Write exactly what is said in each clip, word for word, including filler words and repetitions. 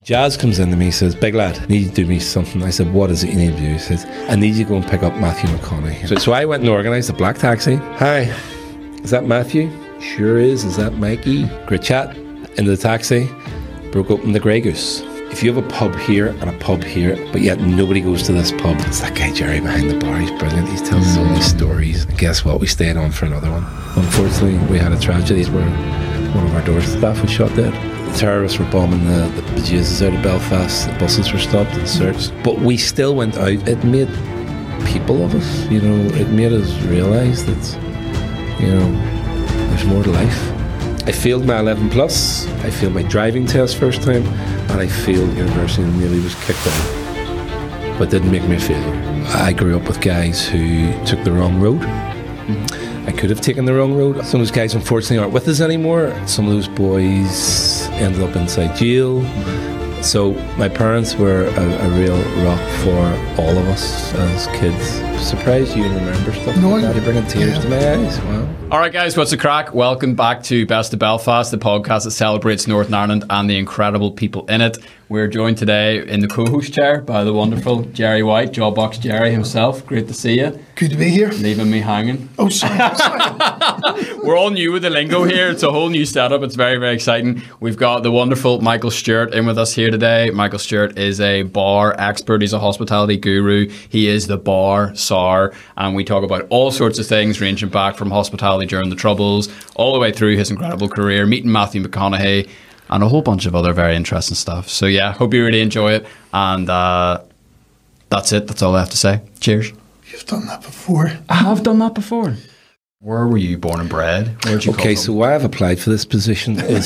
Jazz comes in to me, says, "Big lad, I need you to do me something." I said, "What is it you need to do?" He says, "I need you to go and pick up Matthew McConaughey." So, so I went and organised a black taxi. "Hi, is that Matthew?" "Sure is." "Is that Mikey?" Great chat. Into the taxi, broke open the Grey Goose. If you have a pub here and a pub here, but yet nobody goes to this pub, it's that guy Jerry behind the bar. He's brilliant. He tells us all these stories. And guess what? We stayed on for another one. Unfortunately, we had a tragedy where one of our door staff was shot dead. The terrorists were bombing the, the bejesus out of Belfast. The buses were stopped and searched. But we still went out. It made people of us, you know. It made us realise that, you know, there's more to life. I failed my eleven plus, I failed my driving test first time, and I failed university and nearly was kicked out. But didn't make me a failure. I grew up with guys who took the wrong road. Mm-hmm. I could have taken the wrong road. Some of those guys unfortunately aren't with us anymore. Some of those boys ended up inside jail. Mm-hmm. So my parents were a, a real rock for all of us as kids. Surprised you remember stuff no, like that. You're bringing tears yeah. to my eyes. Wow. All right, guys, what's the crack? Welcome back to Best of Belfast, the podcast that celebrates Northern Ireland and the incredible people in it. We're joined today in the co-host chair by the wonderful Jerry White, Jawbox Jerry himself. Great to see you. Good to be here. Leaving me hanging. Oh, sorry. sorry. We're all new with the lingo here. It's a whole new setup. It's very, very exciting. We've got the wonderful Michael Stewart in with us here today. Michael Stewart is a bar expert. He's a hospitality guru. He is the bar czar. And we talk about all sorts of things, ranging back from hospitality during the Troubles, all the way through his incredible career, meeting Matthew McConaughey, and a whole bunch of other very interesting stuff. So yeah, hope you really enjoy it. And uh, that's it. That's all I have to say. Cheers. You've done that before. I have done that before. Where were you born and bred? Where'd you okay, so why I've applied for this position is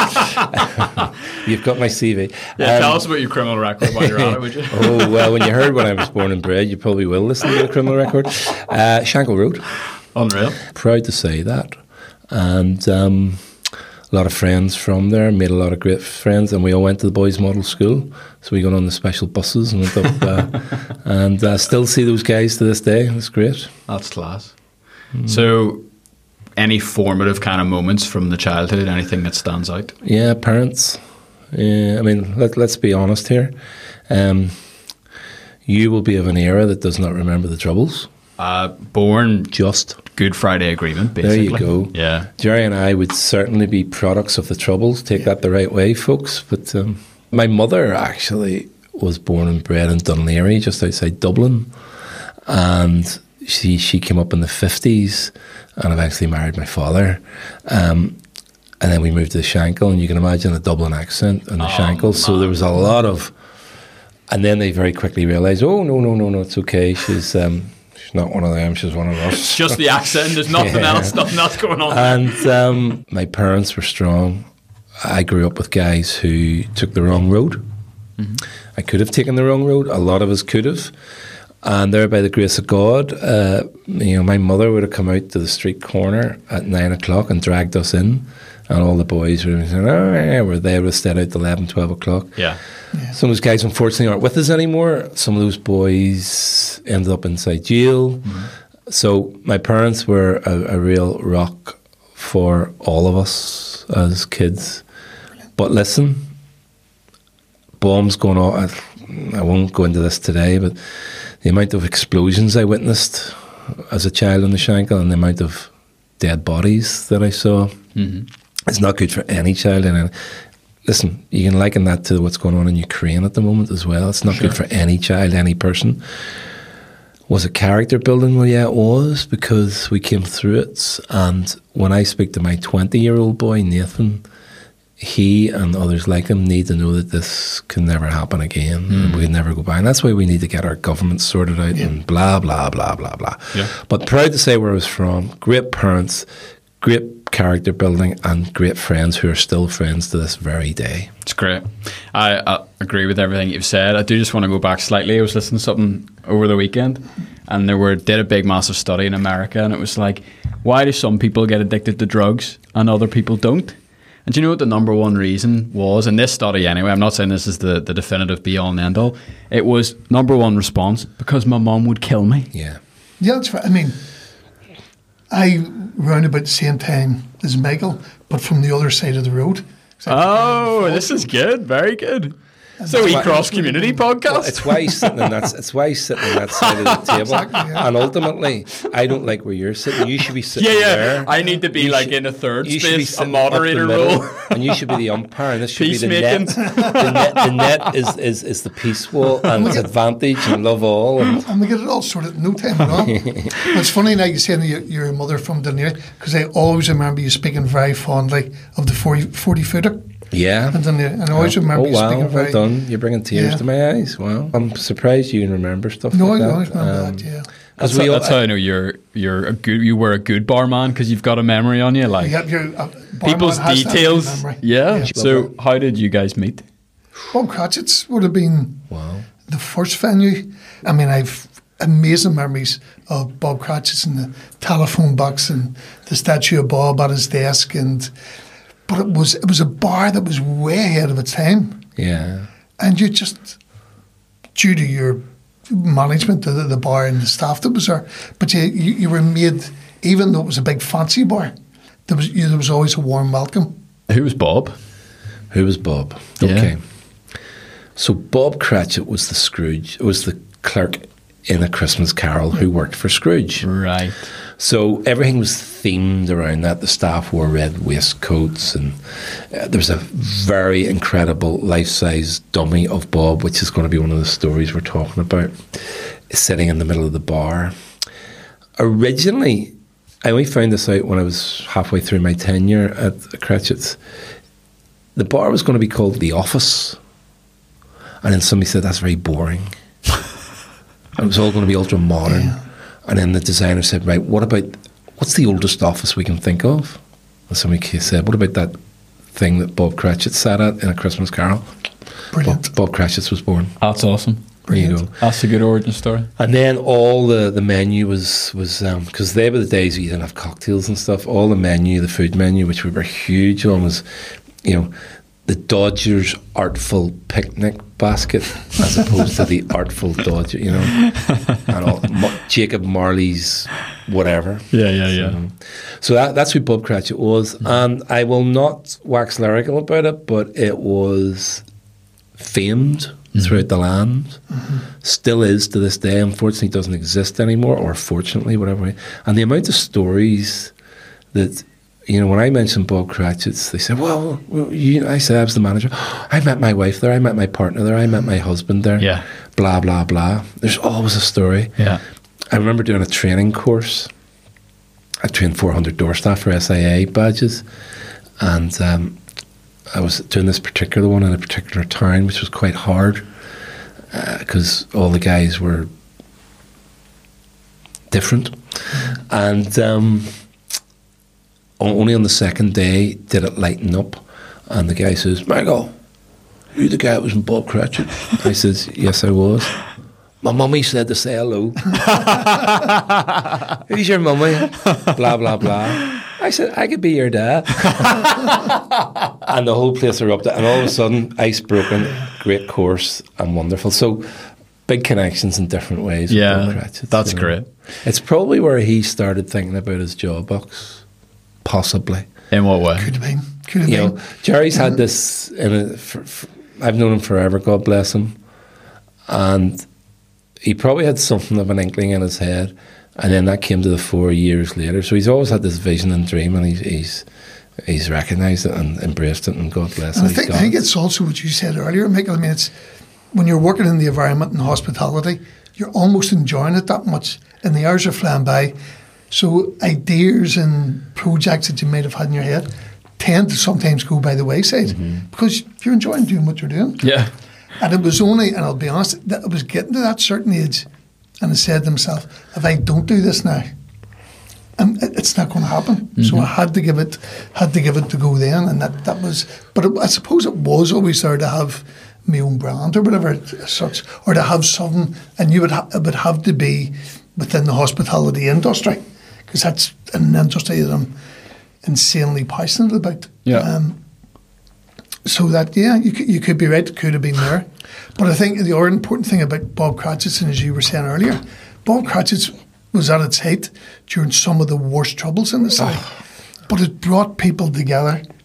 um, you've got my C V. Yeah, um, tell us about your criminal record while you're at it, would you? Oh, well, when you heard when I was born and bred, you probably will listen to the criminal record. Uh, Shankill Road. Unreal. Proud to say that. And um, a lot of friends from there, made a lot of great friends, and we all went to the boys' model school. So we got on the special buses and went up uh, and uh, still see those guys to this day. It's great. That's class. Mm. So any formative kind of moments from the childhood, anything that stands out? Yeah, parents. Yeah, I mean, let, let's be honest here. Um, you will be of an era that does not remember the Troubles. Uh, born just Good Friday Agreement, basically. There you go. Yeah. Jerry and I would certainly be products of the Troubles. Take that the right way, folks. But um, my mother actually was born and bred in Dunleary, just outside Dublin. And she she came up in the fifties and eventually married my father. Um, and then we moved to Shankill, and you can imagine the Dublin accent and the oh, Shankill. Man. So there was a lot of... And then they very quickly realised, oh, no, no, no, no, it's okay. She's... Um, She's not one of them, she's one of us. It's just the accent, there's nothing yeah. else, nothing else going on. And um, my parents were strong. I grew up with guys who took the wrong road. Mm-hmm. I could have taken the wrong road, a lot of us could have. And there, by the grace of God, uh, you know, my mother would have come out to the street corner at nine o'clock and dragged us in. And all the boys were saying, oh, yeah, we're there, we'll stay out till eleven, twelve o'clock. Yeah. Yeah. Some of those guys unfortunately aren't with us anymore. Some of those boys ended up inside jail. Mm-hmm. So my parents were a, a real rock for all of us as kids. Brilliant. But listen, bombs going off. I, I won't go into this today, but the amount of explosions I witnessed as a child in the Shankill and the amount of dead bodies that I saw, mm-hmm. it's not good for any child. And listen, you can liken that to what's going on in Ukraine at the moment as well. It's not sure. good for any child, any person. Was it character building? Well, yeah, it was, because we came through it. And when I speak to my twenty-year-old boy, Nathan, he and others like him need to know that this can never happen again. Mm. We can never go by. And that's why we need to get our government sorted out yeah. and blah, blah, blah, blah, blah. Yeah. But proud to say where I was from. Great parents, great character building, and great friends who are still friends to this very day. It's great. I, I agree with everything you've said. I do just want to go back slightly. I was listening to something over the weekend, and they were did a big massive study in America, and it was like, why do some people get addicted to drugs and other people don't? And do you know what the number one reason was in this study anyway? I'm not saying this is the, the definitive be all and end all. It was number one response, because my mum would kill me. Yeah. Yeah, that's right. I mean, I round about the same time as Michael, but from the other side of the road. Oh, this is good. Very good. So we why- cross community podcast. Well, it's why he's sitting on that. It's why he's sitting on that side of the table. Exactly, yeah. And ultimately, I don't like where you're sitting. You should be sitting yeah, yeah. there. I need to be You like should- in a third You should be space, a sitting up the moderator middle, role. and you should be the umpire. And this should be the net. Peacemaking. The net, the net is, is, is the peace wall, and it's advantage and love all. And And we get it all sorted in no time at all. It's funny now you saying that you're, you're a mother from Dunleary, because I always remember you speaking very fondly of the forty footer. yeah. And, Dunleary. And I always remember Oh you wow, speaking well very... done. You're bringing tears Yeah. to my eyes. Wow. I'm surprised you can remember stuff No, like I that. always remember Um, that, yeah. That's, we how, all- that's how I know you're you're a good. You were a good barman because you've got a memory on you, like You got your, uh, people's barman has that details. memory. Yeah. So how did you guys meet? Bob Cratchit's would have been Wow. the first venue. I mean, I've amazing memories of Bob Cratchit's and the telephone box and the statue of Bob at his desk, and but it was it was a bar that was way ahead of its time, Yeah. and you just due to your management of the, the bar and the staff that was there, but you, you you were made, even though it was a big fancy bar, there was you, there was always a warm welcome. Who was Bob? Who was Bob? Yeah. Okay. So Bob Cratchit was the Scrooge. Was the clerk in A Christmas Carol who worked for Scrooge. Right. So everything was themed around that. The staff wore red waistcoats, and uh, there was a very incredible life-size dummy of Bob, which is going to be one of the stories we're talking about, sitting in the middle of the bar. Originally, I only found this out when I was halfway through my tenure at Cratchit's. The bar was going to be called The Office, and then somebody said that's very boring. It was all going to be ultra modern. Yeah. And then the designer said, right, what about, what's the oldest office we can think of? And somebody said, what about that thing that Bob Cratchit sat at in A Christmas Carol? Brilliant. Bob, Bob Cratchit's was born. That's awesome. There you Brilliant. go. That's a good origin story. And then all the, the menu was, was because they were the days where you didn't have cocktails and stuff. All the menu, the food menu, which we were huge on, was, you know, the Dodgers Artful Picnic Basket as opposed to the Artful Dodger, you know, and all, Ma- Jacob Marley's whatever. Yeah, yeah, yeah. So, so that, that's who Bob Cratchit was. And I will not wax lyrical about it, but it was famed mm-hmm. throughout the land. Mm-hmm. Still is to this day. Unfortunately, it doesn't exist anymore, or fortunately, whatever way. And the amount of stories that, you know, when I mentioned Bob Cratchit's, they said, well, well you, I said I was the manager. I met my wife there. I met my partner there. I met my husband there. Yeah. Blah, blah, blah. There's always a story. Yeah. I remember doing a training course. I trained four hundred door staff for S I A badges. And um, I was doing this particular one in a particular town, which was quite hard because uh, all the guys were different. And um, only on the second day did it lighten up. And the guy says, Michael, you the guy that was in Bob Cratchit? I says, yes, I was. My mummy said to say hello. Who's your mummy? Blah, blah, blah. I said, I could be your dad. And the whole place erupted. And all of a sudden, ice broken, great course, and wonderful. So, big connections in different ways. with Bob Yeah, Cratchit, that's you know. great. It's probably where he started thinking about his job box. Possibly. In what way? Could have been. Could have You been. know, Jerry's had this, in a, for, for, I've known him forever, God bless him. And he probably had something of an inkling in his head. And then that came to the fore years later. So he's always had this vision and dream, and he's he's, he's recognised it and embraced it, and God bless him. And I think, I think it's also what you said earlier, Michael. I mean, it's when you're working in the environment and hospitality, you're almost enjoying it that much, and the hours are flying by. So ideas and projects that you might have had in your head tend to sometimes go by the wayside mm-hmm. because you're enjoying doing what you're doing. Yeah. And it was only, and I'll be honest, that I was getting to that certain age, and I said to myself, if I don't do this now, um, it- it's not going to happen. Mm-hmm. So I had to give it, had to give it to go then, and that that was. But it, I suppose it was always there to have my own brand or whatever, as such, or to have something, and you would ha- it would have to be within the hospitality industry, because that's an industry that I'm insanely passionate about. Yeah. Um, so that, yeah, you could, you could be right, it could have been there. But I think the other important thing about Bob Cratchit's, and as you were saying earlier, Bob Cratchit's was at its height during some of the worst troubles in the city. But it brought people together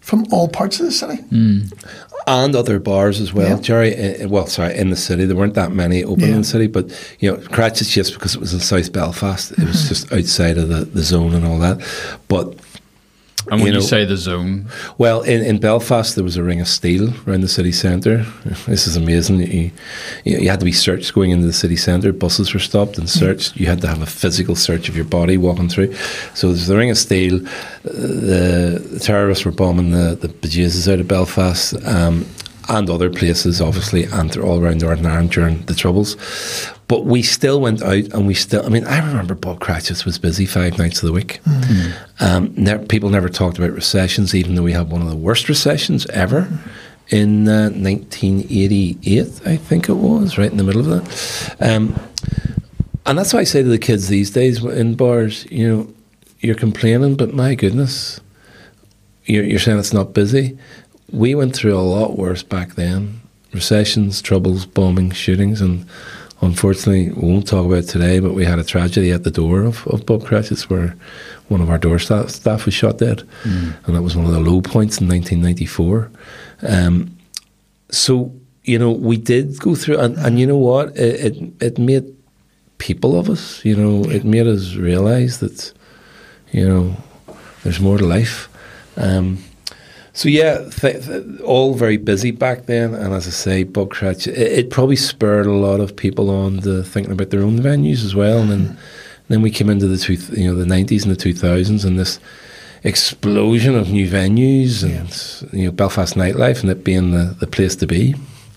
from all parts of the city. And other bars as well, Yeah. Jerry. Uh, well, sorry, in the city. There weren't that many open Yeah. in the city, but, you know, Cratchit's just because it was in South Belfast. It was just outside of the, the zone and all that. But, And when you, know, say the zone, well, in, in Belfast, there was a ring of steel around the city centre. This is amazing. You, you, you had to be searched going into the city centre. Buses were stopped and searched. You had to have a physical search of your body walking through. So there's the ring of steel. The, the terrorists were bombing the, the bejesus out of Belfast um, and other places, obviously, and they're all around Northern Ireland during the Troubles. But we still went out and we still, I mean, I remember Bob Cratchit's was busy five nights of the week. Mm-hmm. Um, ne- people never talked about recessions, even though we had one of the worst recessions ever in uh, nineteen eighty-eight, I think it was, right in the middle of that. Um, and that's why I say to the kids these days in bars, you know, you're complaining, but my goodness, you're, you're saying it's not busy. We went through a lot worse back then. Recessions, troubles, bombing, shootings, and unfortunately, we won't talk about it today, but we had a tragedy at the door of, of Bob Cratchit's where one of our door staff, staff was shot dead. Mm. And that was one of the low points in nineteen ninety-four. Um, so, you know, we did go through, and, and you know what? It, it, it made people of us, you know, it made us realise that, you know, there's more to life. Um, So yeah, th- th- all very busy back then, and as I say, Bob Cratchit, it, it probably spurred a lot of people on to thinking about their own venues as well. And then, mm. then we came into the two, you know, the nineties and the two thousands, and this explosion of new venues and yeah. you know, Belfast nightlife, and it being the, the place to be.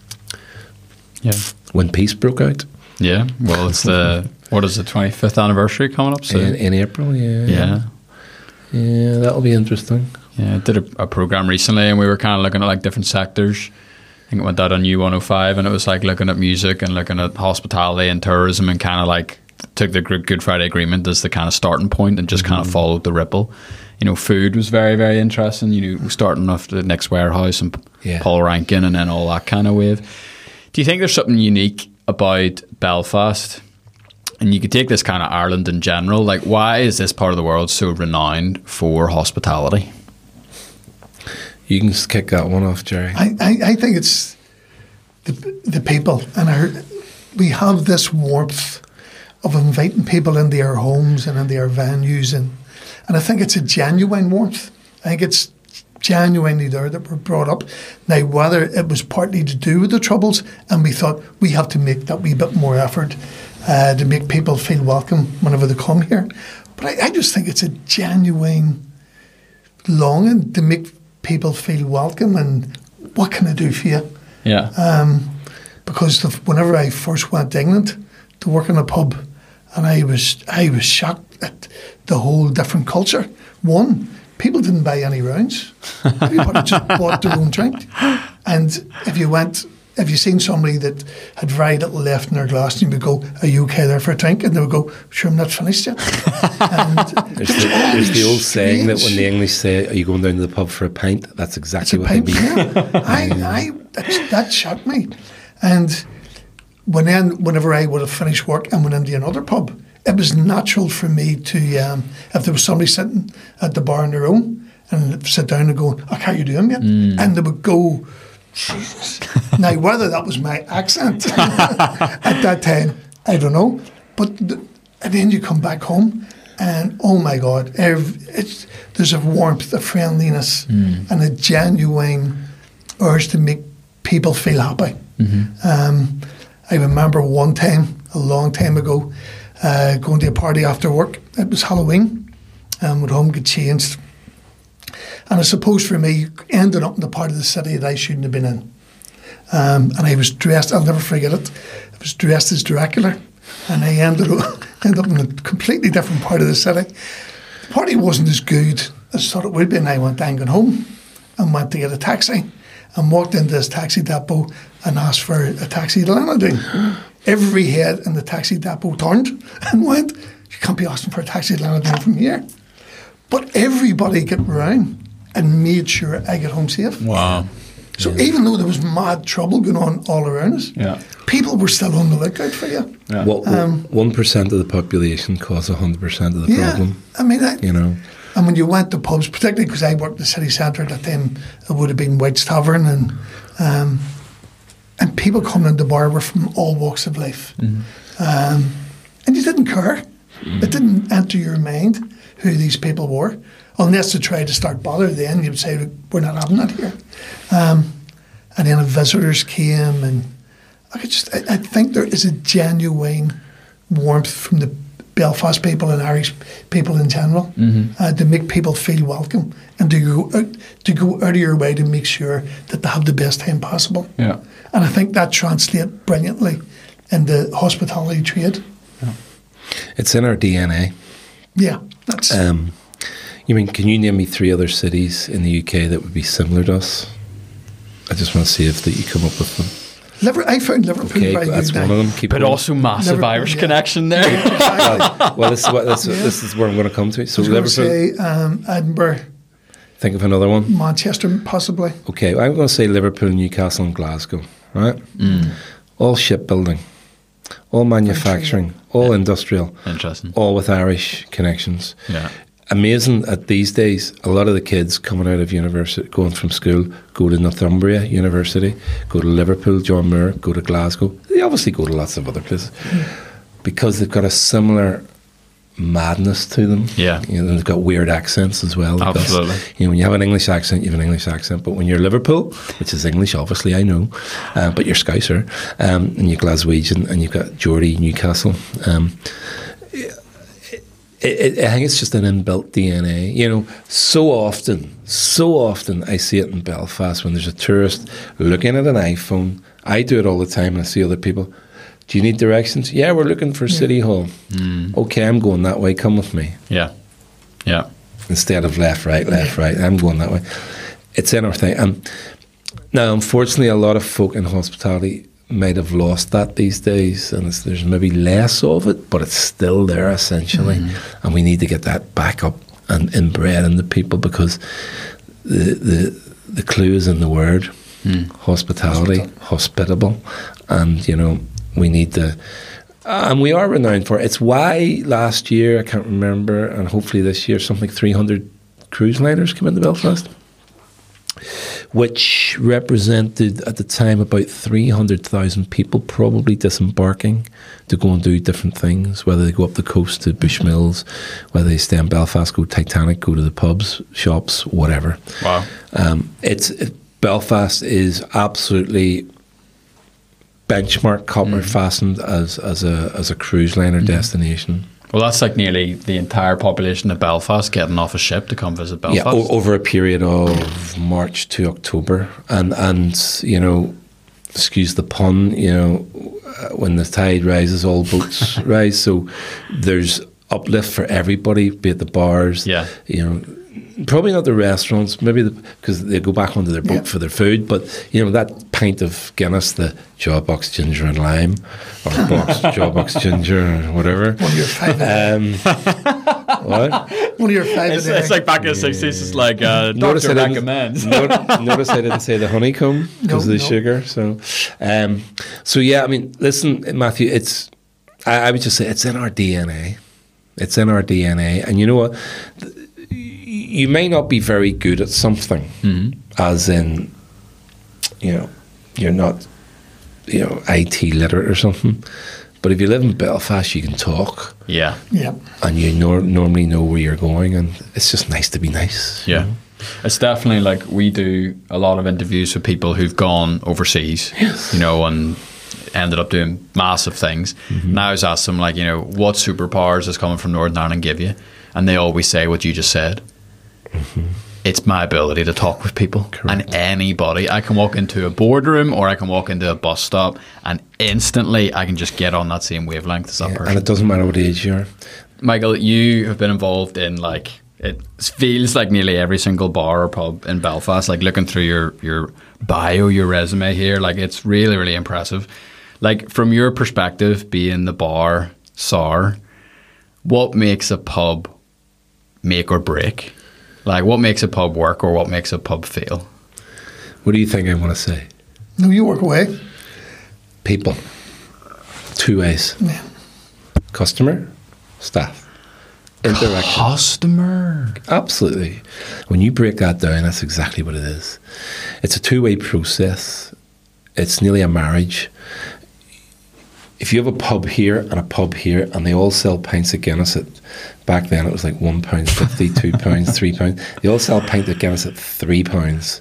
Yeah, when peace broke out. Yeah, well, it's the what is the twenty-fifth anniversary coming up soon? In, in April, yeah, yeah, yeah, that'll be interesting. Yeah, I did a, a program recently, and we were kind of looking at like different sectors. I think it went out on U one oh five, and it was like looking at music and looking at hospitality and tourism, and kind of like took the Good Friday Agreement as the kind of starting point, and just mm-hmm. kind of followed the ripple. You know, food was very, very interesting. You know, starting off the Next Warehouse and yeah. Paul Rankin, and then all that kind of wave. Do you think there's something unique about Belfast? And you could take this kind of Ireland in general. Like, why is this part of the world so renowned for hospitality? You can just kick that one off, Jerry. I, I, I think it's the the people, and our, we have this warmth of inviting people into our homes and into our venues, and and I think it's a genuine warmth. I think it's genuinely there that we're brought up. Now, whether it was partly to do with the Troubles, and we thought we have to make that wee bit more effort uh, to make people feel welcome whenever they come here, but I, I just think it's a genuine longing to make people feel welcome, and what can I do for you? Yeah. Um, because the, whenever I first went to England to work in a pub, and I was I was shocked at the whole different culture. One, people didn't buy any rounds. Everybody just bought their own drink. And if you went, if you seen somebody that had very little left in their glass, and you would go, "Are you okay there for a drink?" And they would go, "Sure, I'm not finished yet." And there's, the, there's the old saying that when the English say, "Are you going down to the pub for a pint?" That's exactly what pint, they mean. Yeah. I, I, that, that shocked me. And when then, whenever I would have finished work and went into another pub, it was natural for me to, um, if there was somebody sitting at the bar on their own, and sit down and go, "Oh, how you doing, mate?" Mm. And they would go, Jesus. Now, whether that was my accent at that time, I don't know. But the, and then you come back home, and oh my God, it's, there's a warmth, a friendliness, mm. and a genuine urge to make people feel happy. Mm-hmm. Um, I remember one time, a long time ago, uh, going to a party after work. It was Halloween, and went home, got changed. And I suppose for me, ended up in the part of the city that I shouldn't have been in. Um, and I was dressed, I'll never forget it, I was dressed as Dracula. And I ended up, ended up in a completely different part of the city. The party wasn't as good as I thought it would be. And I went down home and went to get a taxi. And walked into this taxi depot and asked for a taxi to Lanadine. Every head in the taxi depot turned and went, "You can't be asking for a taxi to Lanadine from here." But everybody got around and made sure I get home safe. Wow. So yeah. Even though there was mad trouble going on all around us, yeah. people were still on the lookout for you. Yeah. Well, um, one percent of the population caused one hundred percent of the yeah, problem. I mean, I, you know. And when you went to pubs, particularly because I worked in the city centre at that time, it would have been White's Tavern, and um, and people coming into the bar were from all walks of life. Mm-hmm. Um, and you didn't care. Mm-hmm. It didn't enter your mind who these people were, unless they tried to start bother. Then you'd say, we're not having that here. Um, and then visitors came, and I could just, I, I think there is a genuine warmth from the Belfast people and Irish people in general, mm-hmm. uh, to make people feel welcome and to go out, to go out of your way to make sure that they have the best time possible. Yeah. And I think that translates brilliantly in the hospitality trade. Yeah. It's in our D N A. Yeah, that's. Um, you mean? Can you name me three other cities in the U K that would be similar to us? I just want to see if that you come up with them. Liver- I found Liverpool okay, very that's good one now. of them. Keep but going. also massive Liverpool, Irish yeah. connection there. well, well, this is what this, Yeah. this is where I'm going to come to. So I was going Liverpool. to say um, Edinburgh, Think of another one. Manchester, possibly. Okay, I'm going to say Liverpool, Newcastle, and Glasgow. Right. Mm. All shipbuilding, all manufacturing, all industrial, Interesting. all with Irish connections. Yeah. Amazing at these days, a lot of the kids coming out of university, going from school, go to Northumbria University, go to Liverpool, John Moore, go to Glasgow. They obviously go to lots of other places because they've got a similar madness to them. Yeah. You know, they've got weird accents as well. Because, Absolutely. you know, when you have an English accent, you have an English accent. But when you're Liverpool, which is English, obviously, I know, uh, but you're Scouser, um, and you're Glaswegian, and you've got Geordie, Newcastle. Um, It, it, I think it's just an inbuilt D N A. You know, so often, so often I see it in Belfast when there's a tourist looking at an iPhone. I do it all the time and I see other people. Do you need directions? Yeah, we're looking for yeah. City Hall. Mm. Okay, I'm going that way. Come with me. Yeah. Yeah. Instead of left, right, left, right. I'm going that way. It's in our thing. Um, now, unfortunately, a lot of folk in hospitality might have lost that these days, and it's, there's maybe less of it, but it's still there essentially, mm-hmm. and we need to get that back up and inbred into people, because the the the clue is in the word, mm. hospitality, Hospital. hospitable, and you know we need to, and we are renowned for it. It's why last year, I can't remember, and hopefully this year, something three hundred cruise liners came into Belfast, which represented at the time about three hundred thousand people probably disembarking to go and do different things, whether they go up the coast to Bushmills, whether they stay in Belfast, go Titanic, go to the pubs, shops, whatever. Wow. Um, it's it, Belfast is absolutely benchmark copper mm. fastened as, as, a, as a cruise liner mm. destination. Well, that's like nearly the entire population of Belfast getting off a ship to come visit Belfast. Yeah, o- over a period of March to October. And, and, you know, excuse the pun, you know, when the tide rises, all boats rise. So there's uplift for everybody, be it the bars, yeah. you know, probably not the restaurants, maybe because the, they go back onto their boat yeah. for their food, but you know that pint of Guinness, the Jawbox Ginger and Lime, or box Jawbox Ginger or whatever. One of your five. Um, what? One of your five. It's, it's like back in the sixties. It's like uh, doctor recommends. Notice, notice I didn't say the honeycomb because no, of the no. sugar. So, um, so yeah. I mean, listen, Matthew. It's I, I would just say it's in our D N A. It's in our D N A, and you know what? You may not be very good at something, mm-hmm. as in, you know, you're not, you know, I T literate or something. But if you live in Belfast, you can talk. Yeah. Yeah. And you nor- normally know where you're going, and it's just nice to be nice. Yeah. You know? It's definitely like we do a lot of interviews with people who've gone overseas, yes. you know, and ended up doing massive things. Mm-hmm. And I always ask them, like, you know, what superpowers is coming from Northern Ireland give you? And they always say what you just said. Mm-hmm. It's my ability to talk with people. Correct. And anybody. I can walk into a boardroom or I can walk into a bus stop and instantly I can just get on that same wavelength as that yeah, person. And it doesn't matter what age you are. Michael, you have been involved in, like, it feels like nearly every single bar or pub in Belfast. Like, looking through your, your bio, your resume here, like, it's really, really impressive. Like, from your perspective, being the bar czar, what makes a pub make or break? Like, what makes a pub work or what makes a pub fail? What do you think I want to say? No, you work away. People. Two ways. Yeah. Customer, staff. interaction. Customer. Absolutely. When you break that down, that's exactly what it is. It's a two-way process. It's nearly a marriage. If you have a pub here and a pub here, and they all sell pints of Guinness at, back then it was like one pound fifty, two pounds, three pounds. They all sell a pint of Guinness at three pounds.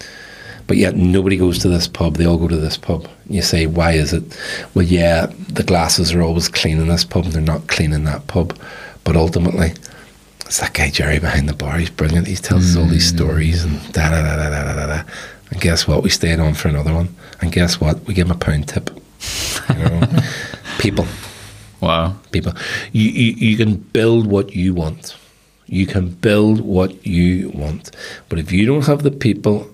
But yet nobody goes to this pub. They all go to this pub. You say, why is it? Well, yeah, the glasses are always clean in this pub, and they're not clean in that pub. But ultimately, it's that guy Jerry behind the bar. He's brilliant. He tells us all these stories and da da da da da da da. And guess what? We stayed on for another one. And guess what? We give him a pound tip. You know, people. Wow. People. You, you you can build what you want. You can build what you want. But if you don't have the people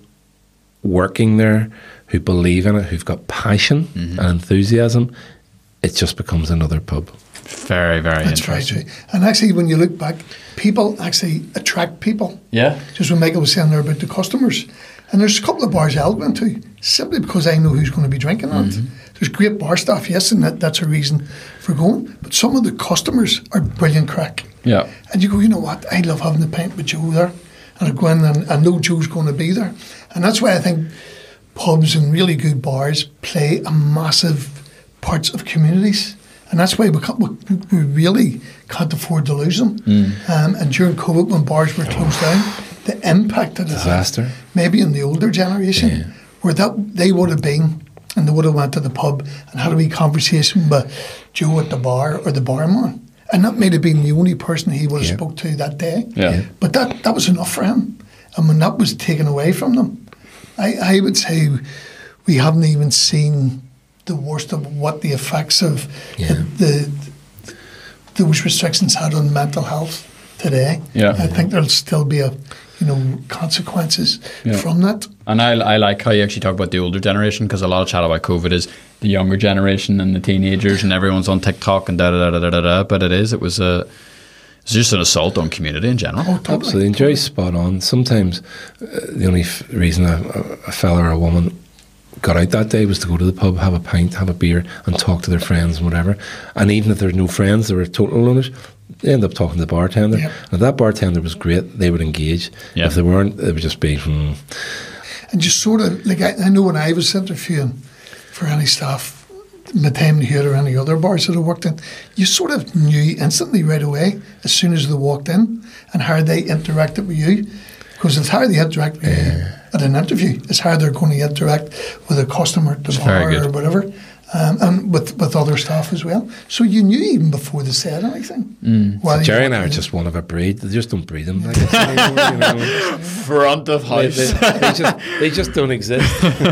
working there who believe in it, who've got passion mm-hmm. and enthusiasm, it just becomes another pub. Very, very That's interesting. very true. And actually, when you look back, people actually attract people. Yeah. Just when Michael was saying there about the customers. And there's a couple of bars I went to simply because I know who's going to be drinking on mm-hmm. it. There's great bar staff, yes, and that, that's a reason for going. But some of the customers are brilliant crack. Yeah. And you go, you know what? I love having a pint with Joe there. And I go in and I know Joe's going to be there. And that's why I think pubs and really good bars play a massive parts of communities. And that's why we, can't, we, we really can't afford to lose them. Mm. Um, and during COVID, when bars were closed down, the impact that it Disaster. had, maybe in the older generation, yeah. where that they would have been, and they would have went to the pub and had a wee conversation with Joe at the bar or the barman. And that might have been the only person he would have yeah. spoke to that day. Yeah. But that, that was enough for him. And when that was taken away from them, I, I would say we haven't even seen the worst of what the effects of yeah. the, the those restrictions had on mental health today. Yeah. I think there'll still be a you know consequences yeah. from that. And I, I like how you actually talk about the older generation, because a lot of chat about COVID is the younger generation and the teenagers, and everyone's on TikTok and da da da da da da. But it is, it was a, it's just an assault on community in general. Oh, totally. Absolutely, and Jerry's spot on. Sometimes uh, the only f- reason a, a fella or a woman got out that day was to go to the pub, have a pint, have a beer, and talk to their friends and whatever. And even if there's no friends, they were total loners, they end up talking to the bartender. Yeah. And if that bartender was great, they would engage. Yeah. If they weren't, it would just be, hmm. And just sort of, like, I, I know when I was interviewing for any staff, my time here or any other bars that I worked in, you sort of knew instantly right away, as soon as they walked in, and how they interacted with you. Because it's how they interact with you Yeah. at an interview. It's how they're going to interact with a customer at the It's very bar good. or whatever. Um, and with, with other staff as well. So you knew even before they said anything. Mm. While you Jerry and I walked are in. just one of a breed. They just don't breed them. Like it's anymore, you know. Front of They, house. they, they just they just don't exist.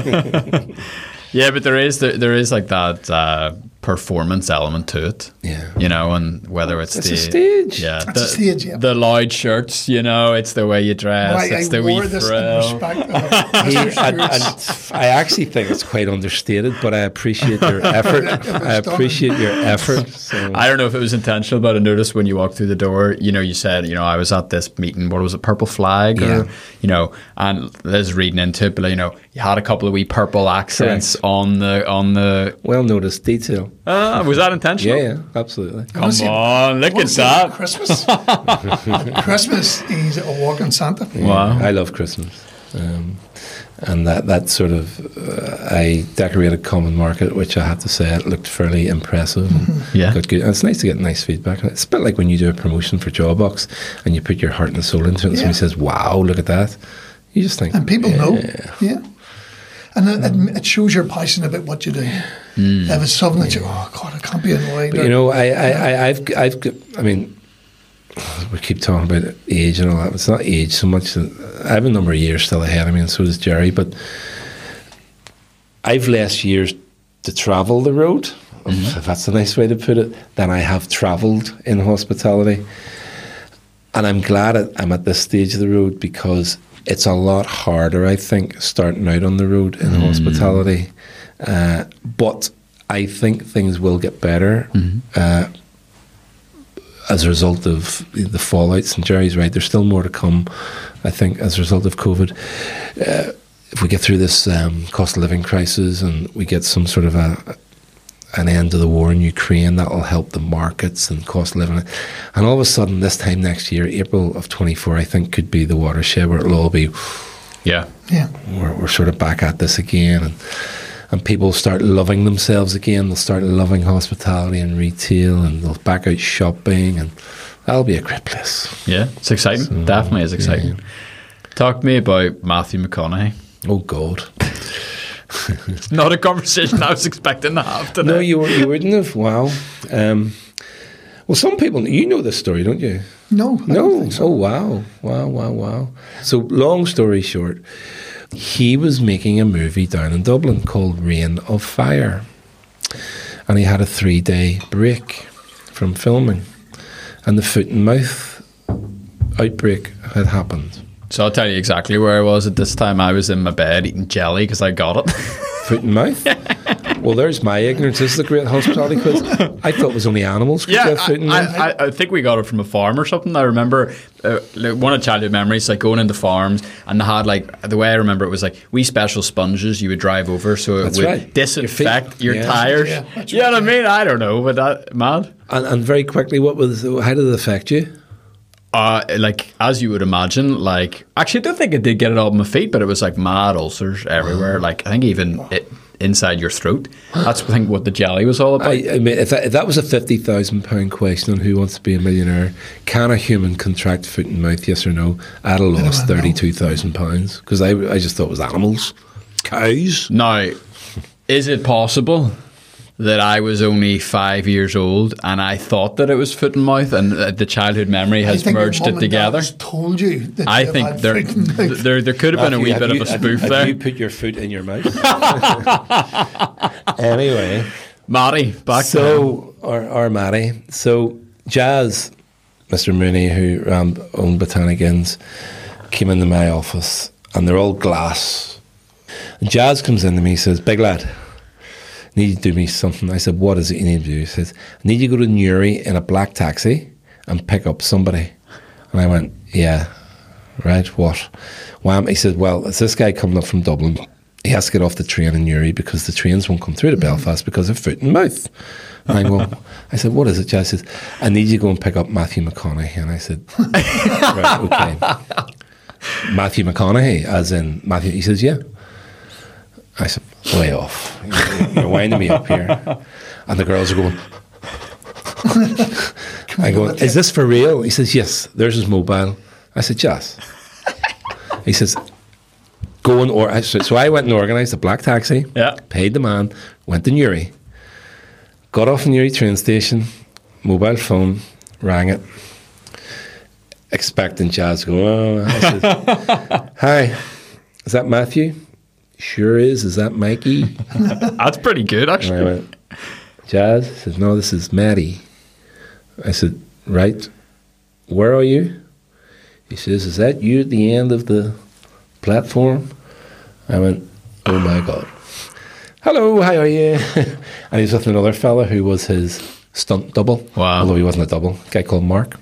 Yeah, but there is there, there is like that uh, performance element to it. Yeah. You know, and whether it's, It's the a stage. yeah, It's the, a stage, yeah. the loud shirts, you know, it's the way you dress, Well, I, it's I the wore wee this in thrill. respect of He, Mister and, Stewart's. and I actually think it's quite understated, but I appreciate your effort. It was I done. appreciate your effort. So. I don't know if it was intentional, but I noticed when you walked through the door, you know, you said, you know, I was at this meeting, what was it, Purple Flag? Yeah. Or, you know, and Liz reading into it, but, you know, you had a couple of wee purple accents Correct. on the, on the, Well noticed detail. uh, was that intentional? Yeah, yeah, absolutely. I wanna Come see- on, look I wanna at see that. Christmas. At Christmas, he's a walking Santa. Wow. I love Christmas. Um, and that, that sort of, uh, I decorated Common Market, which I have to say, it looked fairly impressive. And Yeah. got good. And it's nice to get nice feedback. It's a bit like when you do a promotion for Jawbox and you put your heart and soul into it, and Yeah. somebody says, wow, look at that. You just think, And people yeah. know. Yeah. And it, it, it shows you're passionate about what you do. If it's something that you, oh, God, I can't be annoyed. But or- you know, I, I, I, I've, I've, got- I mean, we keep talking about age and all that. It's not age so much. I have a number of years still ahead of me, and so does Jerry. But I've less years to travel the road, if that's a nice way to put it, than I have travelled in hospitality. And I'm glad that I'm at this stage of the road, because it's a lot harder, I think, starting out on the road in hospitality. Uh, but I think things will get better uh, as a result of the fallouts. And Jerry's right, there's still more to come, I think, as a result of COVID. Uh, if we get through this um, cost of living crisis and we get some sort of a, an end to the war in Ukraine. That'll help the markets and cost of living. And all of a sudden, this time next year, April of twenty-four, I think could be the watershed where it'll all be, Yeah. Yeah. we're, we're sort of back at this again. And, and people start loving themselves again. They'll start loving hospitality and retail, and they'll back out shopping, and that'll be a great place. Yeah, it's exciting. So, Definitely is exciting. yeah. Talk to me about Matthew McConaughey. Oh, God. It's not a conversation I was expecting to have today. No, you, were, you wouldn't have. Wow. Um, well, some people, you know this story, don't you? No. I don't No. think so. Oh, wow. Wow, wow, wow. So, long story short, he was making a movie down in Dublin called Reign of Fire. And he had a three-day break from filming. And the foot and mouth outbreak had happened. So I'll tell you exactly where I was at this time. I was in my bed eating jelly because I got it. Foot and mouth? Well, there's my ignorance. This is a great hospitality quiz. I thought it was only animals could Yeah, get I, foot and mouth. I, I, I think we got it from a farm or something. I remember uh, like one of childhood memories, like going into farms, and they had like, the way I remember it was like wee special sponges you would drive over so it That's would right. disinfect Your your, feet. Yeah. tires. Yeah, that's you know right, what I mean? I don't know, but that mad. And, and very quickly, what was? How did it affect you? Uh, like as you would imagine, like actually I don't think it did get it all on my feet, but it was like mad ulcers everywhere. Like I think even it, inside your throat. That's I think what the jelly was all about. I, I mean, if that, if that was a fifty thousand pound question on Who Wants to Be a Millionaire, can a human contract foot and mouth? Yes or no? I'd have lost know. thirty two thousand pounds because I I just thought it was animals, cows. Now, is it possible that I was only five years old and I thought that it was foot and mouth, and uh, the childhood memory I has think your merged mum it and together? dad's told you that I you've think had there, foot and mouth. there there could have been a wee Matthew, bit have of a you- spoof have, there. Have you put your foot in your mouth? Anyway, Matty, back to so our, our Matty, so Jazz, Mister Mooney, who ran, owned Botanic Inns, came into my office, and they're all glass. And Jazz comes in to me, says, "Big lad, need to do me something." I said, "What is it you need to do?" He says, "I need you to go to Newry in a black taxi and pick up somebody." And I went, "Yeah, right, what?" Wham. He said, "Well, it's this guy coming up from Dublin. He has to get off the train in Newry because the trains won't come through to Belfast because of foot and mouth." And I go, I said, "What is it?" Jazz says, "I need you to go and pick up Matthew McConaughey." And I said, "Right, okay." Matthew McConaughey, as in Matthew. He says, "Yeah." I said, "Way off. You're winding me up here." And the girls are going, I go, "Is this for real?" He says, "Yes." There's his mobile. I said, "Jazz." He says, "Go and or." So, so I went and organised a black taxi, Yeah. paid the man, went to Newry, got off the Newry train station, mobile phone, rang it, expecting Jazz to go, "Oh." I said, "Hi, is that Matthew?" "Sure is. Is that Mikey?" That's pretty good, And I actually. went, "Jazz?" He says, "No, this is Matty." I said, "Right. Where are you?" He says, "Is that you at the end of the platform?" I went, "Oh my God. Hello, how are you?" And he's with another fella who was his stunt double. Wow. Although he wasn't a double. A guy called Mark.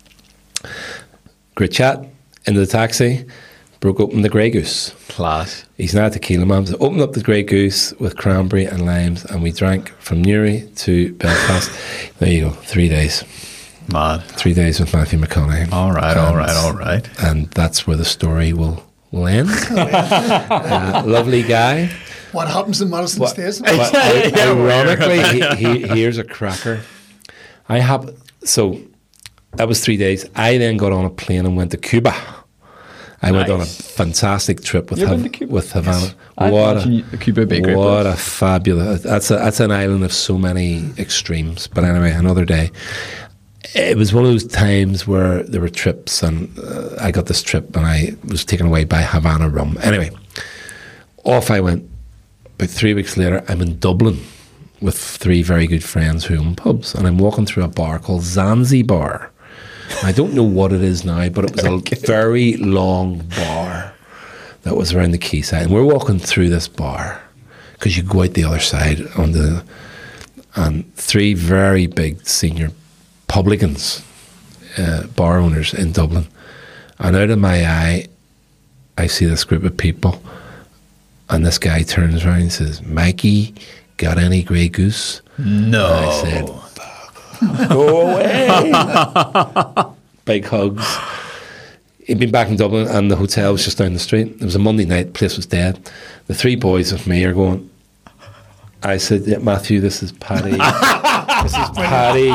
Great chat. Into the taxi. Broke open the Grey Goose. Class. He's now at Tequila Man. So opened up the Grey Goose with cranberry and limes, and we drank from Newry to Belfast. There you go. Three days. Mad. Three days with Matthew McConaughey. All right, all And- right, all right. And that's where the story will, will end. uh, lovely guy. What happens in Madison But, stays? but ironically, he, he, here's a cracker. I have so that was three days. I then got on a plane and went to Cuba. I went on a Nice. fantastic trip with You've been Hav- to Cuba? with Havana. I'd What imagine a, Cuba would be a great what place. a fabulous! That's a that's an island of so many extremes. But anyway, another day. It was one of those times where there were trips, and uh, I got this trip, and I was taken away by Havana rum. Anyway, off I went. About three weeks later, I'm in Dublin with three very good friends who own pubs, and I'm walking through a bar called Zanzibar. I don't know what it is now, but it was a very long bar that was around the quayside. And we're walking through this bar because you go out the other side on the, and three very big senior publicans, uh, bar owners in Dublin. And out of my eye, I see this group of people. And this guy turns around and says, "Mikey, got any Grey Goose? No. And I said, go away. Big hugs. He'd been back in Dublin and the hotel was just down the street. It was a Monday night, the place was dead. The three boys with me are going, I said, yeah, Matthew, this is Paddy. This is Paddy.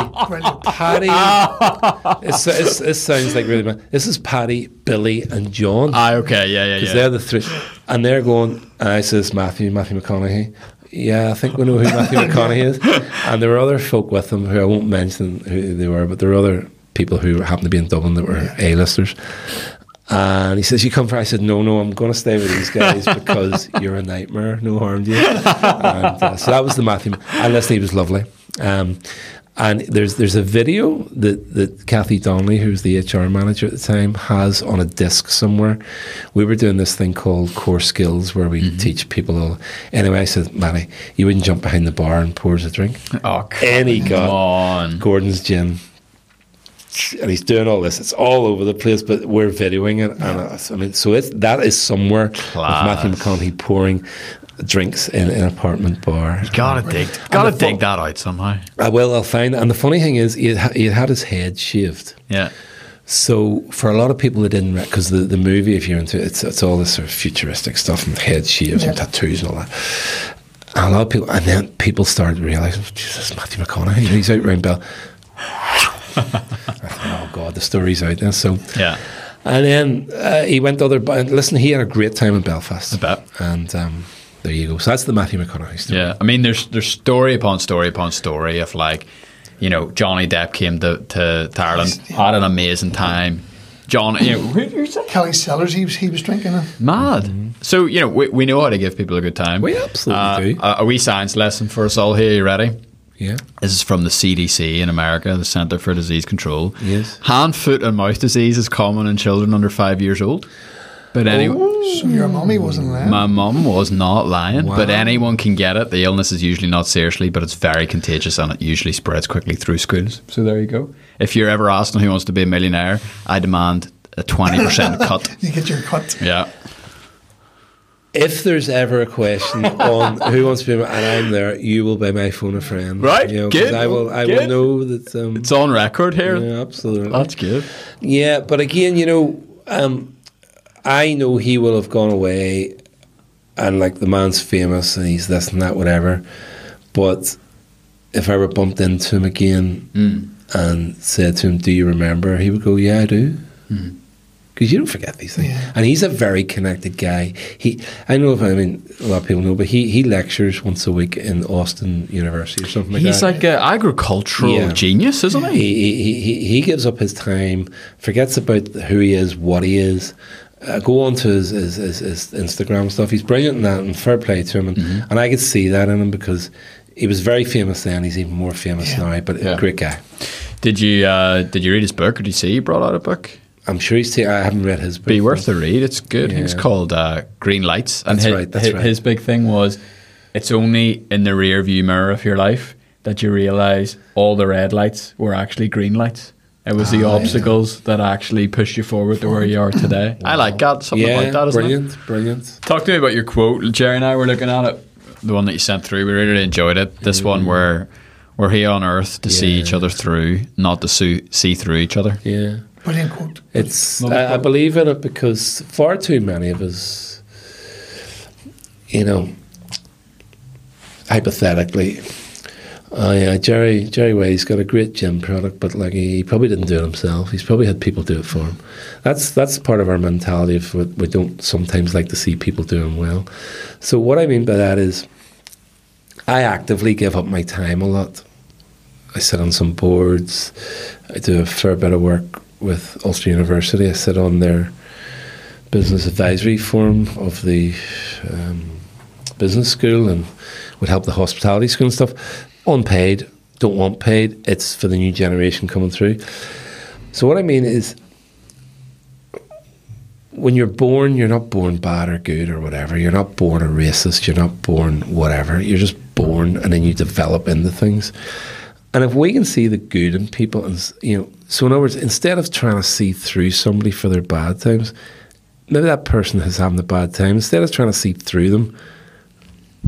Paddy. It's, it's, it sounds like really bad. This is Paddy, Billy, and John. Ah, okay, yeah, yeah, Because yeah. they're the three. And they're going, and I says, Matthew, Matthew McConaughey. Yeah, I think we know who Matthew McConaughey is. And there were other folk with them who I won't mention who they were, but there were other people who happened to be in Dublin that were A-listers. And he says, you come for, I said, no, no, I'm going to stay with these guys because you're a nightmare, no harm to you. And, uh, so that was the Matthew, and listen, he was lovely. Um, and there's there's a video that, that Kathy Donnelly, who's the H R manager at the time, has on a disc somewhere. We were doing this thing called Core Skills where we mm-hmm. teach people all. Anyway, I said, Matty, you wouldn't jump behind the bar and pour us a drink. Oh, come Any got on. Gordon's gin. And he's doing all this. It's all over the place, but we're videoing it. And uh, I mean, so it's, that is somewhere Class. with Matthew McConaughey pouring drinks in, in an apartment bar. You gotta dig, gotta dig fun, that out somehow. I will. I'll find. And the funny thing is, he had, he had had his head shaved. Yeah. So for a lot of people, it didn't, because the, the movie, if you're into it, it's, it's all this sort of futuristic stuff and head shaves yeah. and tattoos and all that. And a lot of people, and then people started realizing, Jesus, Matthew McConaughey, he's out round Bell. I thought, oh God, the story's out there. So yeah, and then uh, he went to other. Listen, he had a great time in Belfast. I bet. And um, there you go. So that's the Matthew McConaughey story. Yeah, I mean, there's there's story upon story upon story of like, you know, Johnny Depp came to to, to Ireland, had an amazing time. John, you know, who did you say? Kelly Sellers, he was he was drinking it. Mad. Mm-hmm. So you know, we we know how to give people a good time. We absolutely uh, do. A, a wee science lesson for us all here. You ready? Yeah. This is from the C D C in America, the Centre for Disease Control. Yes. Hand, foot and mouth disease is common in children under five years old. But anyway, oh, so your mummy wasn't lying. My mum was not lying. Wow. But anyone can get it. The illness is usually not seriously, but it's very contagious and it usually spreads quickly through schools. So there you go. If you're ever asking who wants to be a millionaire, I demand a twenty percent cut. You get your cut. Yeah. If there's ever a question on who wants to be, and I'm there, you will be my phone a friend, right? You know, good. I will. I good. will know that um, it's on record here. Yeah, absolutely. That's good. Yeah, but again, you know, um, I know he will have gone away, and like the man's famous, and he's this and that, whatever. But if I were bumped into him again mm. and said to him, "Do you remember?" He would go, "Yeah, I do." Mm. Because you don't forget these things. Yeah. And he's a very connected guy. He, I know if I mean a lot of people know, but he, he lectures once a week in Austin University or something like He's that. like an agricultural Yeah. genius, isn't he? He, he, he? He gives up his time, forgets about who he is, what he is. Uh, go on to his, his, his, his Instagram stuff. He's brilliant in that, and fair play to him. And, Mm-hmm. and I could see that in him because he was very famous then. He's even more famous Yeah. now, but Yeah. a great guy. Did you uh, did you read his book, or did you see he brought out a book? I'm sure he's. T- I haven't read his book. Be worth the read. It's good. Yeah. It's called uh, Green Lights. And That's his, right, that's his, right. his big thing was, it's only in the rear view mirror of your life that you realise all the red lights were actually green lights. It was the Ah, obstacles yeah. that actually pushed you forward to where you are today. Wow. I like that. Something yeah, about that, isn't brilliant, it? brilliant. Talk to me about your quote. Jerry and I were looking at it. The one that you sent through. We really, really enjoyed it. This mm. one where we're here on earth to yeah. see each other through, not to see, see through each other. Yeah. Brilliant quote. It's I, I believe in it because far too many of us, you know, hypothetically, uh, yeah, Jerry Jerry Way's got a great gym product, but like he, he probably didn't do it himself. He's probably had people do it for him. That's that's part of our mentality of what we don't sometimes like to see people doing well. So what I mean by that is, I actively give up my time a lot. I sit on some boards. I do a fair bit of work with Ulster University. I sit on their business advisory forum of the um, business school and would help the hospitality school and stuff. Unpaid, don't want paid. It's for the new generation coming through. So what I mean is, when you're born, you're not born bad or good or whatever. You're not born a racist. You're not born whatever. You're just born, and then you develop into things. And if we can see the good in people, and you know, so in other words, instead of trying to see through somebody for their bad times, maybe that person who's having the bad time, instead of trying to see through them,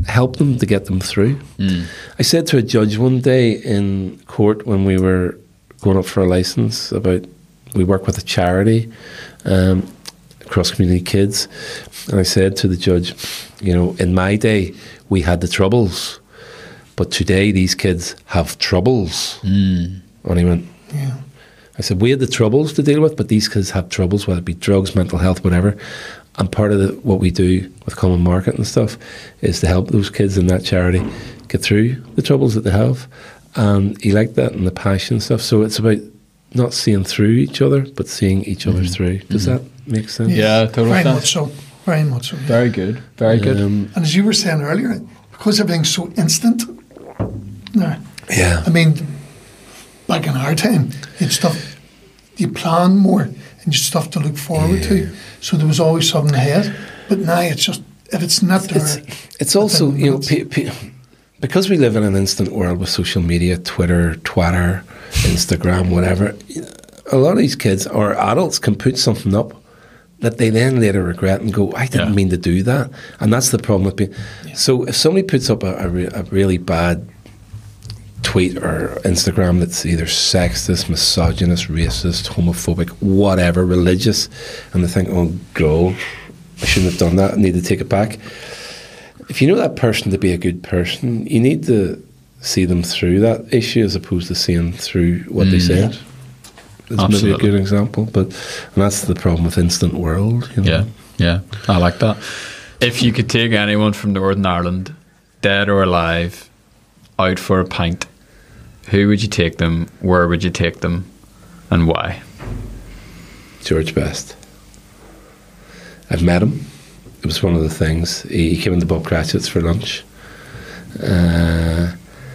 help them to get them through. Mm. I said to a judge one day in court when we were going up for a license about, we work with a charity, um, Cross Community Kids, and I said to the judge, you know, in my day we had the troubles, but today these kids have troubles. Mm. And he went, Yeah. I said, we had the troubles to deal with, but these kids have troubles, whether it be drugs, mental health, whatever. And part of the, what we do with Common Market and stuff is to help those kids in that charity get through the troubles that they have. And he liked that and the passion and stuff. So it's about not seeing through each other, but seeing each other Mm-hmm. through. Does Mm-hmm. that make sense? Yeah, totally Very sense. much so. Very much so. Yeah. Very good. Very good. Um, And as you were saying earlier, because everything's so instant now, yeah. I mean, back in our time, you had stuff, you planned more and you had stuff to look forward to. So there was always something ahead. But now it's just, if it's not there, It's, it's also, within you know, minutes. pe- pe- because we live in an instant world with social media, Twitter, Twitter, Instagram, whatever, a lot of these kids or adults can put something up that they then later regret and go, I didn't Yeah. mean to do that. And that's the problem with being. So if somebody puts up a, a, re- a really bad tweet or Instagram that's either sexist, misogynist, racist, homophobic, whatever, religious, and they think, oh, God, I shouldn't have done that, I need to take it back. If you know that person to be a good person, you need to see them through that issue as opposed to seeing through what they Mm. said. It's maybe a Absolutely. good example, but and that's the problem with instant world. You know? Yeah, yeah, I like that. If you could take anyone from Northern Ireland, dead or alive, out for a pint, who would you take them? Where would you take them? And why? George Best. I've met him. It was one of the things. He came into Bob Cratchit's for lunch. Uh,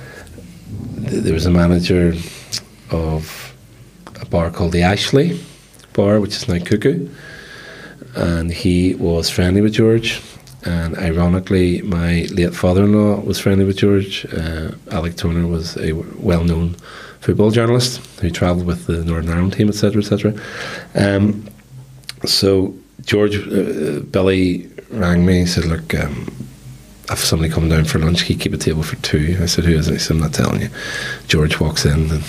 th- there was a manager of a bar called the Ashley Bar, which is now Cuckoo, and he was friendly with George. And ironically, my late father-in-law was friendly with George. Uh, Alec Toner was a w- well-known football journalist who travelled with the Northern Ireland team, et cetera, et cetera. Um, so George, uh, Billy rang me and said, look, um, if somebody come down for lunch, can you keep a table for two? I said, who is it? He said, I'm not telling you. George walks in, and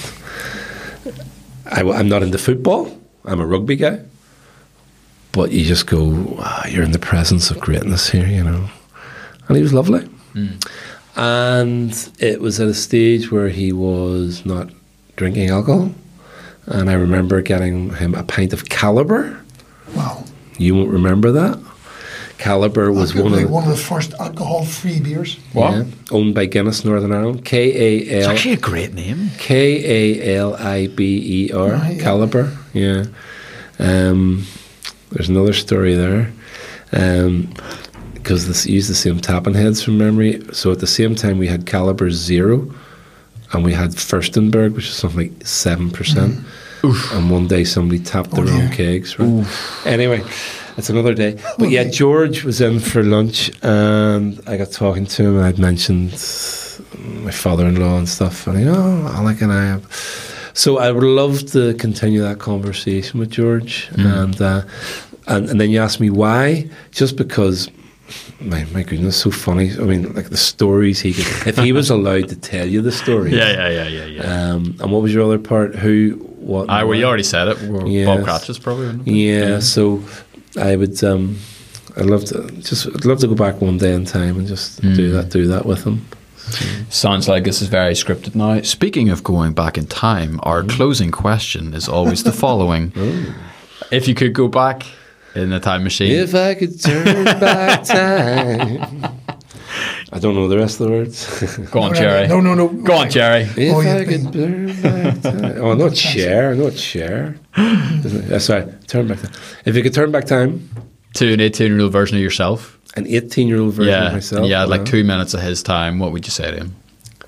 I, I'm not into football. I'm a rugby guy. But you just go, wow, you're in the presence of greatness here, you know. And he was lovely. Mm. And it was at a stage where he was not drinking alcohol. And I remember getting him a pint of Caliber. wow. You won't remember that. Caliber was That could one of be the, one of the first alcohol-free beers. What? yeah, owned by Guinness Northern Ireland. K A It's L actually a great name. K A L I B E R. Right, yeah. Caliber. Yeah. Um, there's another story there. Um, because this used the same tapping heads from memory. So at the same time we had Caliber Zero and we had Furstenberg, which is something like seven percent. And one day somebody tapped the Oh, wrong yeah. kegs. Right? Anyway, it's another day. But yeah, George was in for lunch and I got talking to him and I'd mentioned my father-in-law and stuff. And he, oh, Alec and I have. So I would love to continue that conversation with George. Mm. And, uh, and and then you ask me why. Just because, my my goodness, so funny. I mean, like the stories he could, if he was allowed to tell you the stories. Yeah, yeah, yeah, yeah, yeah. Um, and what was your other part? Who, what? I, well, why? you already said it. Well, Yes. Bob Cratchit's probably. Wouldn't it? Yeah, so I would. Um, I'd love to just. I'd love to go back one day in time and just Mm. do that. Do that with him. Sounds like this is very scripted now. Speaking of going back in time, our closing question is always the following. If you could go back in the time machine. If I could turn back time. I don't know the rest of the words. Go on, No, Jerry. No, no, no. Go on, Jerry. If Oh, I you've could turn back time. Oh, not share, not share. uh, sorry, turn back time. If you could turn back time, To an eighteen-year-old version of yourself. an eighteen-year-old version Yeah, of myself. yeah, like wow. two minutes of his time. What would you say to him?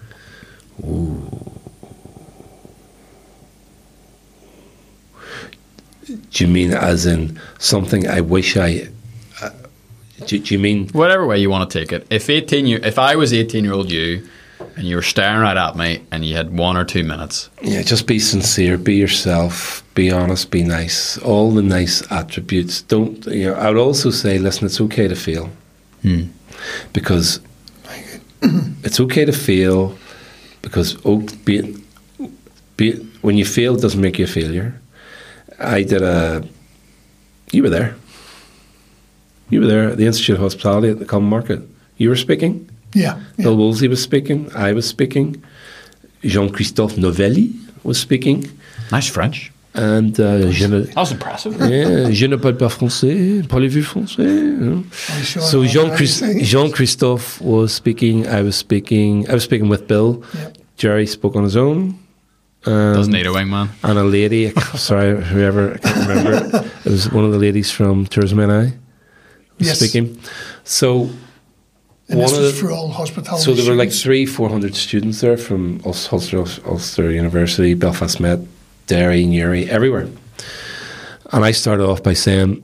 Do you mean as in something I wish I? Uh, do, do you mean? Whatever way you want to take it. If eighteen, year, if I was eighteen-year-old you, and you were staring right at me, and you had one or two minutes, Yeah, just be sincere, be yourself, be honest, be nice. All the nice attributes. Don't you know? I would also say, listen, it's okay to feel Hmm. because it's okay to fail because oh, be, be, when you fail, it doesn't make you a failure. I did a. You were there. You were there at the Institute of Hospitality at the Common Market. You were speaking. Yeah. yeah. Bill Woolsey was speaking. I was speaking. Jean-Christophe Novelli was speaking. Nice French. And uh, je ne, That was impressive. yeah, je ne parle pas français. Parlez-vous français? You know? Sure So Jean Christ- Jean Jean-Christophe was speaking. I was speaking. I was speaking with Bill. Yep. Jerry spoke on his own. Um, Doesn't need a wingman. and a lady, sorry, whoever, I can't remember. It was one of the ladies from Tourism N I was Yes. speaking. So, And one this of was the, for all hospitality. so there were like students. three, four hundred students there from Ul- Ulster, Ulster University, Belfast Met, Derry, Newry, everywhere. And I started off by saying,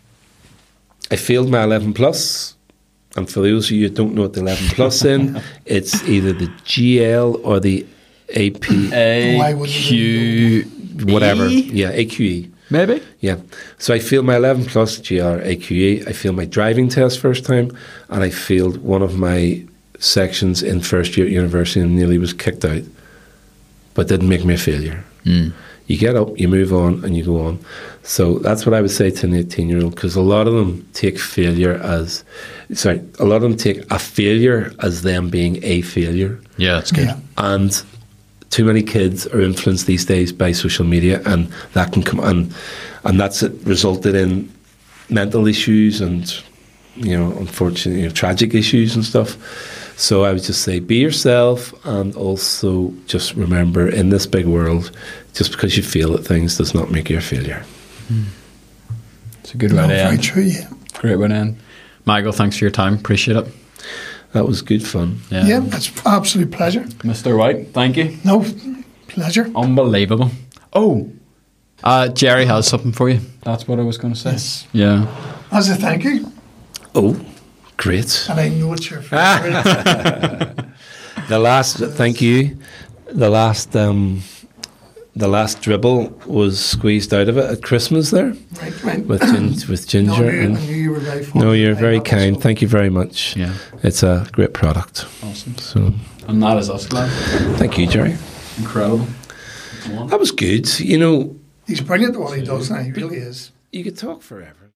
I failed my eleven plus. And for those of you who don't know what the eleven plus in, it's either the G L or the A P, Why A would Q whatever. E? Yeah, A Q E. Maybe. Yeah. So I failed my eleven plus G R A Q E. I failed my driving test first time, and I failed one of my sections in first year at university and nearly was kicked out. But didn't make me a failure. Mm. You get up, you move on, and you go on. So that's what I would say to an eighteen-year-old, because a lot of them take failure as, sorry, a lot of them take a failure as them being a failure. Yeah, that's good. Yeah. And too many kids are influenced these days by social media, and that can come and and that's it resulted in mental issues and, you know, unfortunately, you know, tragic issues and stuff. So I would just say be yourself, and also just remember, in this big world, just because you fail at things does not make you a failure. It's a good No, way to very end. true, yeah. Great way to end. Michael, thanks for your time. Appreciate it. That was good fun. Yeah. Yeah, it's absolute pleasure. Mister White, thank you. No, pleasure. Unbelievable. Oh, uh, Jerry has something for you. That's what I was going to say. Yes. Yeah. As a thank you, Oh, great. and I know it's your favourite. The last, thank you. The last, um, the last dribble was squeezed out of it at Christmas there right, right. with gin, with No, ginger. you, I and, knew you were very fond no, of you're the very pineapple, kind. so- Thank you very much. Yeah. It's a great product. Awesome. So, And that is us, glad. thank you, Jerry. Incredible. That was good. You know, He's brilliant at what he does now, he really is. you could talk forever.